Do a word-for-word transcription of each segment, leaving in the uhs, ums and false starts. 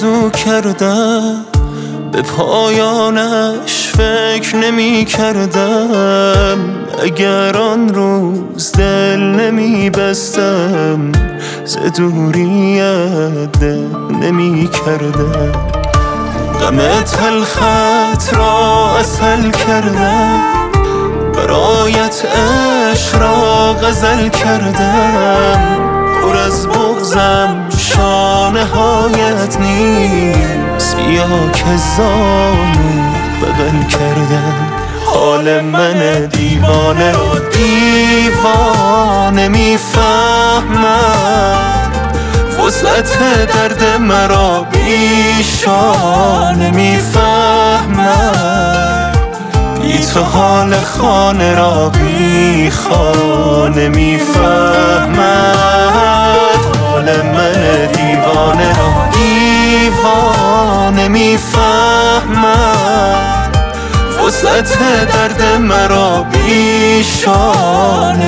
آرزو کردم، به پایانش فکر نمی کردم. اگر آن روز دل نمی بستم، ز دوریت دل نمی کردم. غم تلخت را عسل کردم، برایت عشق را غزل کردم. پر از بغضم شانه هایت نیست، بیا که زانو بغل کردم. حال من دیوانه را دیوانه میفهمد، وسعت درد مرا بیشانه میفهمد. بی تو حال خانه را بی خانه میفهمد. حال من دیوانه را دیوانه میفهمد، وسعت درد مرا بیشانه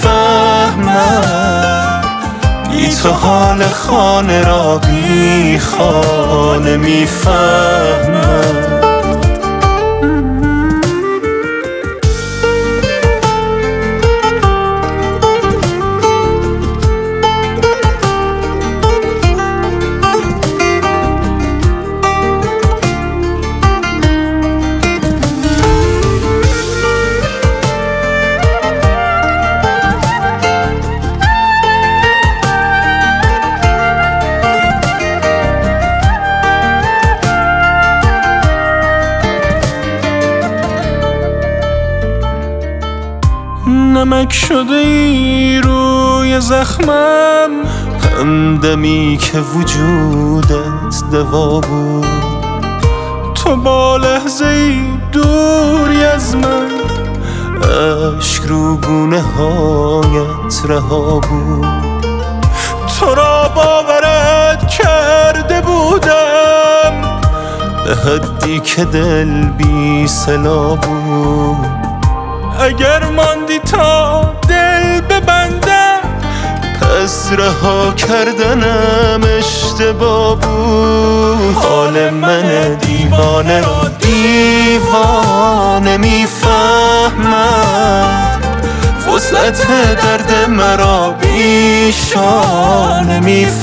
میفهمد. بی تو حال خانه را بی خانه میفهمد. نمک شده ای روی زخمم، همدمی که وجودت دوا بود. تو با لحظه ای دوری از من، اشک رو گونه هایت رها بود. تو را باورت کرده بودم، به حدی که دل بی صلا بود. اگر ماندی تا دل ببندم، پس رها کردنم اشتباه بود. حال من دیوانه را دیوانه میفهمد، وسعت درد مرا بیشانه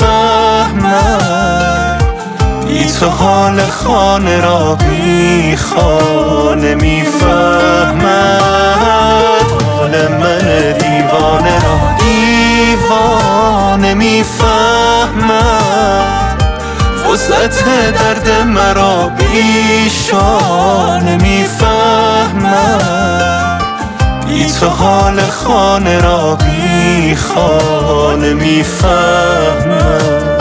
میفهمد. بی تو حال خانه را بی خانه میفهمد. حال من دیوانه را دیوانه میفهمد، وسعت درد مرا بیشانه میفهمد. بی تو حال خانه را بی خانه میفهمد.